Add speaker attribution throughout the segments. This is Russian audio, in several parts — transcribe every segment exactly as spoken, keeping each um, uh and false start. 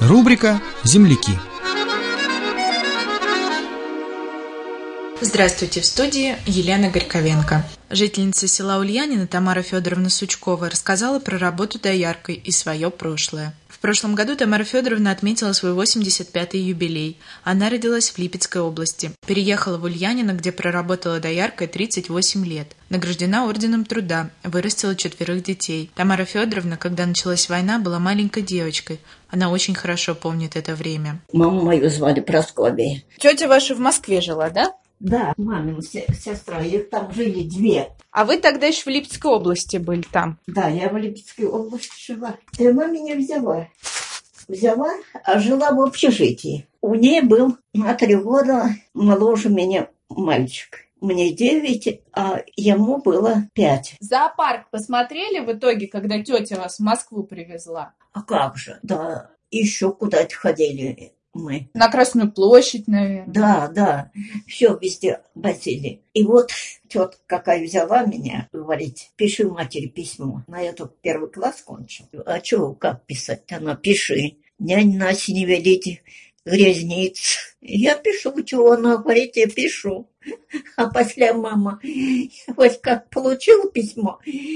Speaker 1: Рубрика «Земляки».
Speaker 2: Здравствуйте, в студии Елена Горьковенко. Жительница села Ульянина Тамара Федоровна Сучкова рассказала про работу дояркой и свое прошлое. В прошлом году Тамара Федоровна отметила свой восемьдесят пятый юбилей. Она родилась в Липецкой области. Переехала в Ульянино, где проработала дояркой тридцать восемь лет. Награждена орденом труда, вырастила четверых детей. Тамара Федоровна, когда началась война, была маленькой девочкой. Она очень хорошо помнит это время.
Speaker 3: Маму мою звали Прасковья.
Speaker 2: Тетя ваша в Москве жила, да?
Speaker 3: Да, мамина сестра, их там жили две.
Speaker 2: А вы тогда еще в Липецкой области были там?
Speaker 3: Да, я в Липецкой области жила. И она меня взяла. Взяла, а жила в общежитии. У нее был на три года моложе меня мальчик. Мне девять, а ему было пять.
Speaker 2: Зоопарк посмотрели в итоге, когда тетя вас в Москву привезла?
Speaker 3: А как же? Да, еще куда-то ходили мы.
Speaker 2: На Красную площадь, наверное.
Speaker 3: Да, да, все везде возили. И вот тетка какая взяла меня, говорит, пиши матери письмо. На это первый класс кончил. А что, как писать? Она, пиши. Нянь Наси не велите, грязниц. Я пишу, чего она говорит, я пишу. А после мама, вот как получила письмо,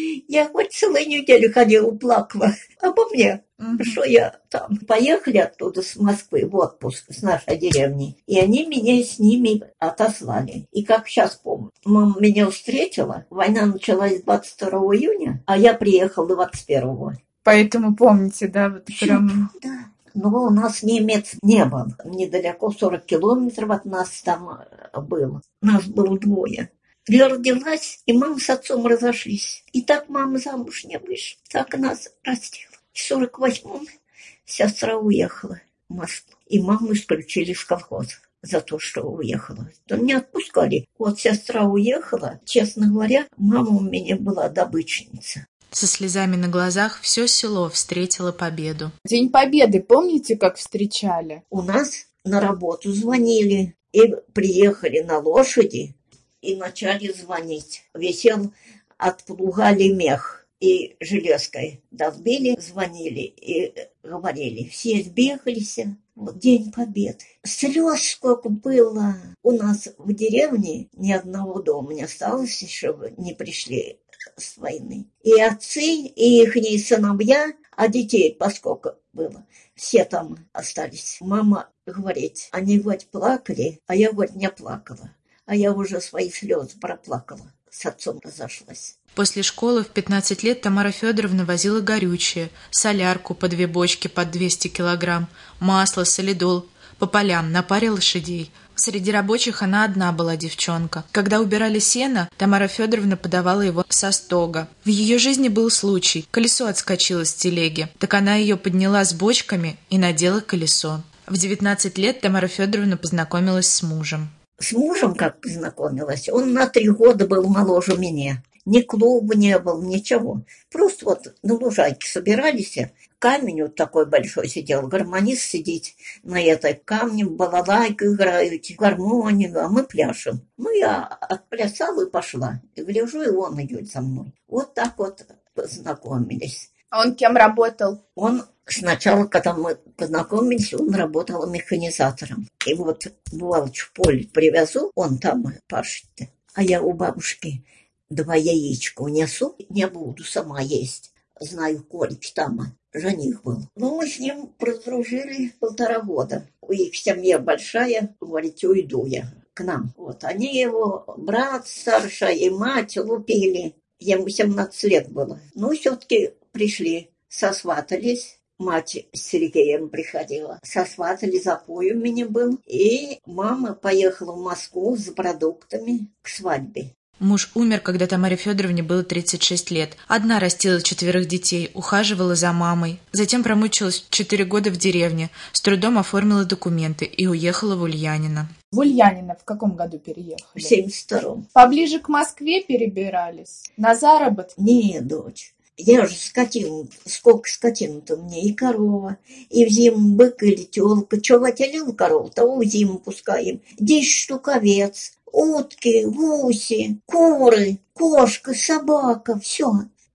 Speaker 3: я хоть целую неделю ходила, плакала обо мне. Mm-hmm. Что я там. Поехали оттуда с Москвы в отпуск, с нашей деревни. И они меня с ними отослали. И как сейчас помню, мама меня встретила. Война началась двадцать второго июня, а я приехала двадцать первого.
Speaker 2: Поэтому помните, да? Вот прям...
Speaker 3: Да. Но у нас немец не был. Недалеко, сорок километров от нас там было. Нас было двое. Я родилась, и мама с отцом разошлись. И так мама замуж не вышла. Так нас растила. В сорок восьмом сестра уехала в Москву. И маму исключили из колхоза за то, что уехала. То не отпускали. Вот сестра уехала. Честно говоря, мама у меня была добытчница.
Speaker 2: Со слезами на глазах все село встретило победу. День Победы, помните, как встречали?
Speaker 3: У нас на работу звонили и приехали на лошади и начали звонить. Висел от плуга лемех и железкой долбили, звонили и говорили. Все сбегались. Вот День Победы. Слез сколько было. У нас в деревне ни одного дома не осталось, чтобы не пришли с войны. И отцы, и ихние сыновья, а детей поскольку было, все там остались. Мама говорит, они вот плакали, а я вот не плакала. А я уже свои слезы проплакала. С отцом разошлась.
Speaker 2: После школы в пятнадцать лет Тамара Федоровна возила горючее, солярку по две бочки под двести килограмм, масло, солидол по полям на паре лошадей. Среди рабочих она одна была девчонка. Когда убирали сено, Тамара Федоровна подавала его со стога. В ее жизни был случай. Колесо отскочило с телеги. Так она ее подняла с бочками и надела колесо. В девятнадцать лет Тамара Федоровна познакомилась с мужем.
Speaker 3: С мужем как познакомилась? Он на три года был моложе меня. Ни клуба не было, ничего. Просто вот на лужайке собирались. Камень вот такой большой сидел, гармонист сидит на этой камне, балалайку играют, гармонию, а мы пляшем. Ну, я отплясала и пошла. И гляжу, и он идет за мной. Вот так вот познакомились.
Speaker 2: А он кем работал?
Speaker 3: Он сначала, когда мы познакомились, он работал механизатором. И вот бывало, в поле привезу, он там пашет. А я у бабушки два яичка унесу, не буду сама есть. Знаю, Колич там жених был. Ну, мы с ним продружили полтора года. У их семья большая, говорит, уйду я к нам. Вот, они его, брат старший и мать лупили. Ему семнадцать лет было. Ну, все-таки пришли, сосватались. Мать с Сергеем приходила. Сосватали, запой у меня был. И мама поехала в Москву с продуктами к свадьбе.
Speaker 2: Муж умер, когда Тамаре Федоровне было тридцать шесть лет. Одна растила четверых детей, ухаживала за мамой. Затем промучилась четыре года в деревне, с трудом оформила документы и уехала в Ульянино. В Ульянино в каком году переехали?
Speaker 3: В семьдесят втором.
Speaker 2: Поближе к Москве перебирались? На заработки?
Speaker 3: Не, дочь. Я же скотину, сколько скотину-то мне, и корова, и в зиму бык или тёлка. Чё отелил корову, того в зиму пускаем. Десять штук овец, утки, гуси, куры, кошка, собака, все.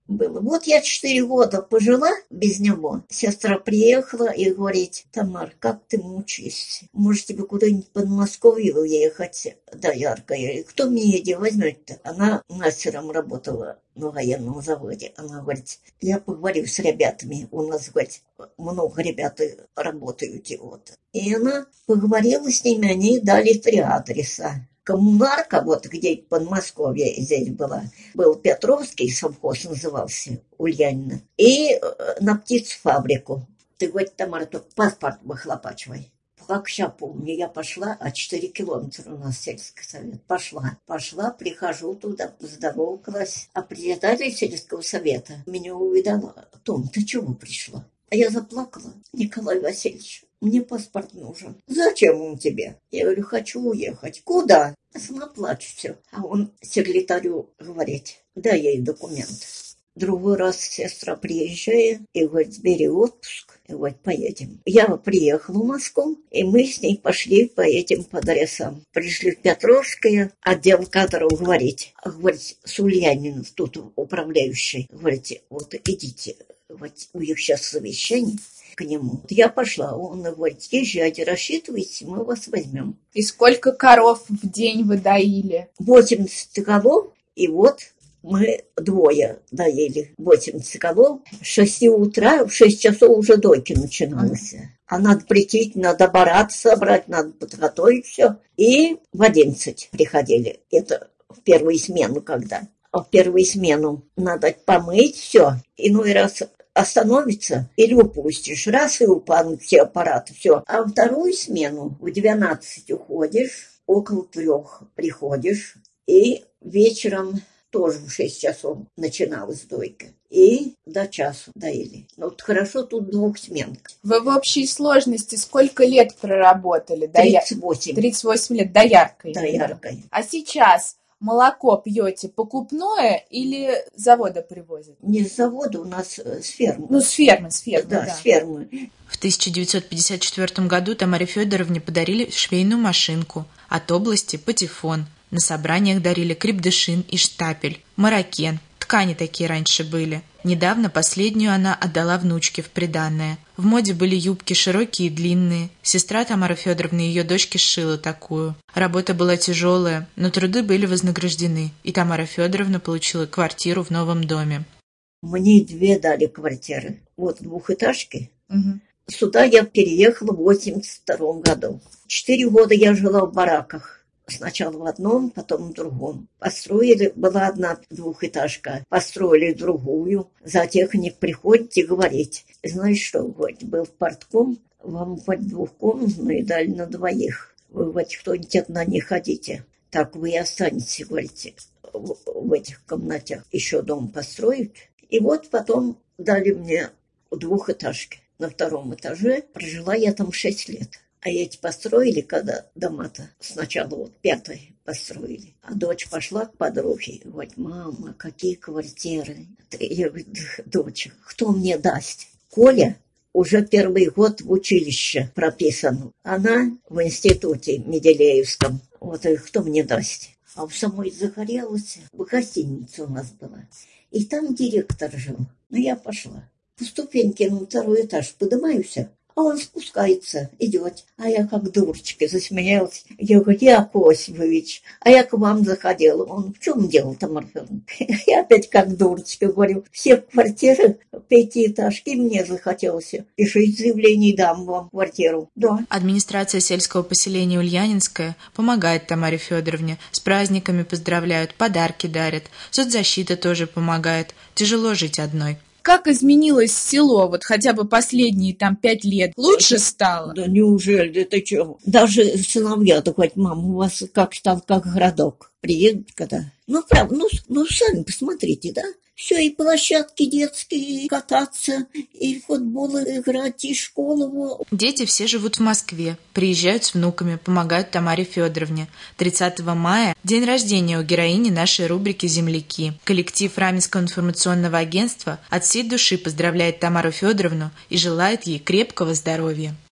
Speaker 3: было. Вот я четыре года пожила без него. Сестра приехала и говорит: Тамар, как ты мучаешься? Может, тебе куда-нибудь под Москву ехать до Яркой? Кто меня где возьмет-то? Она мастером работала на военном заводе. Она говорит: я поговорю с ребятами. У нас, говорит, много ребят работают. Вот. И она поговорила с ними, они дали три адреса. Коммунарка, вот где в Подмосковье здесь была, был Петровский совхоз, назывался, Ульянина, и на птицефабрику. Ты, говорит, Тамара, только паспорт выхлопачивай. Как сейчас помню, я пошла, а четыре километра у нас сельский совет. Пошла, пошла, прихожу туда, поздоровалась. А председатель сельского совета меня увидала: Том, ты чего пришла? А я заплакала: Николай Васильевич, мне паспорт нужен. Зачем он тебе? Я говорю: хочу уехать. Куда? Сама плачу все. А он секретарю говорит: дай ей документ. Другой раз сестра приезжает и говорит: бери отпуск, и говорит, поедем. Я приехала в Москву, и мы с ней пошли по этим по адресам. Пришли в Петровское, отдел кадров, говорит, говорит, с Ульяниным, тут управляющий, говорит, вот идите, вот у них сейчас совещание к нему. Я пошла, он говорит: езжайте, рассчитывайте, мы вас возьмем.
Speaker 2: И сколько коров в день вы доили?
Speaker 3: восемьдесят голов, и вот мы двое доели восемьдесят голов. В шести утра, в шесть часов уже дойки начиналось. А надо прийти, надо барат собрать, надо подготовить все. И в одиннадцать приходили. Это в первую смену когда. А в первую смену надо помыть все. Иной раз остановится или упустишь. Раз и упадут все аппараты, все. А во вторую смену в двенадцать уходишь, около трех приходишь. И вечером тоже в шесть часов начиналась дойка. И до часу доили. Но вот хорошо тут двухсменка.
Speaker 2: Вы в общей сложности сколько лет проработали?
Speaker 3: тридцать восемь.
Speaker 2: тридцать восемь лет, до Яркой.
Speaker 3: До Яркой.
Speaker 2: А сейчас молоко пьете покупное или с завода привозят?
Speaker 3: Не с завода, у нас с фермы.
Speaker 2: Ну, с фермы, с фермы,
Speaker 3: да.
Speaker 2: да.
Speaker 3: с фермы.
Speaker 2: В тысяча девятьсот пятьдесят четвёртом году Тамаре Федоровне подарили швейную машинку, от области патефон. На собраниях дарили крепдышин и штапель, маракен. Ткани такие раньше были. Недавно последнюю она отдала внучке в приданое. В моде были юбки широкие и длинные. Сестра Тамары Федоровны ее дочке сшила такую. Работа была тяжелая, но труды были вознаграждены, и Тамара Федоровна получила квартиру в новом доме.
Speaker 3: Мне две дали квартиры. Вот двухэтажки.
Speaker 2: Угу.
Speaker 3: Сюда я переехала в восемьдесят втором году. Четыре года я жила в бараках. Сначала в одном, потом в другом. Построили, была одна двухэтажка, построили другую. Зоотехник приходит и говорит: знаешь что, говорит, был портком, вам хоть двухкомнатную дали на двоих. Вы хоть кто-нибудь одна не ходите. Так вы и останетесь, говорите, в, в этих комнатах. Еще дом построить. И вот потом дали мне двухэтажки. На втором этаже прожила я там шесть лет. А эти построили, когда дома-то сначала вот пятый построили. А дочь пошла к подруге и говорит: мама, какие квартиры. Я говорю: дочь, кто мне даст? Коля уже первый год в училище прописан. Она в институте Менделеевском. Вот и кто мне даст? А в самой загорелась, в гостинице у нас была. И там директор жил. Ну, я пошла. По ступеньке на второй этаж поднимаюсь. А он спускается, идет. А я как дурочка засмеялась. Я говорю: Яков Осипович, а я к вам заходила. Он: в чем дело, Тамара Федоровна? Я опять как дурочка говорю: все квартиры пятиэтажки, мне захотелось. Пишите заявление, дам вам квартиру. Да.
Speaker 2: Администрация сельского поселения Ульянинское помогает Тамаре Федоровне. С праздниками поздравляют, подарки дарят. Соцзащита тоже помогает. Тяжело жить одной. Как изменилось село, вот хотя бы последние там пять лет? Лучше стало?
Speaker 3: Да неужели, это что? Даже сыновья говорят: мама, у вас как стал, как городок. Приедут когда? Ну, правда, ну, ну сами посмотрите, да? Все, и площадки детские, и кататься, и в футбол играть, и школу.
Speaker 2: Дети все живут в Москве, приезжают с внуками, помогают Тамаре Федоровне. тридцатого мая – день рождения у героини нашей рубрики «Земляки». Коллектив Раменского информационного агентства от всей души поздравляет Тамару Федоровну и желает ей крепкого здоровья.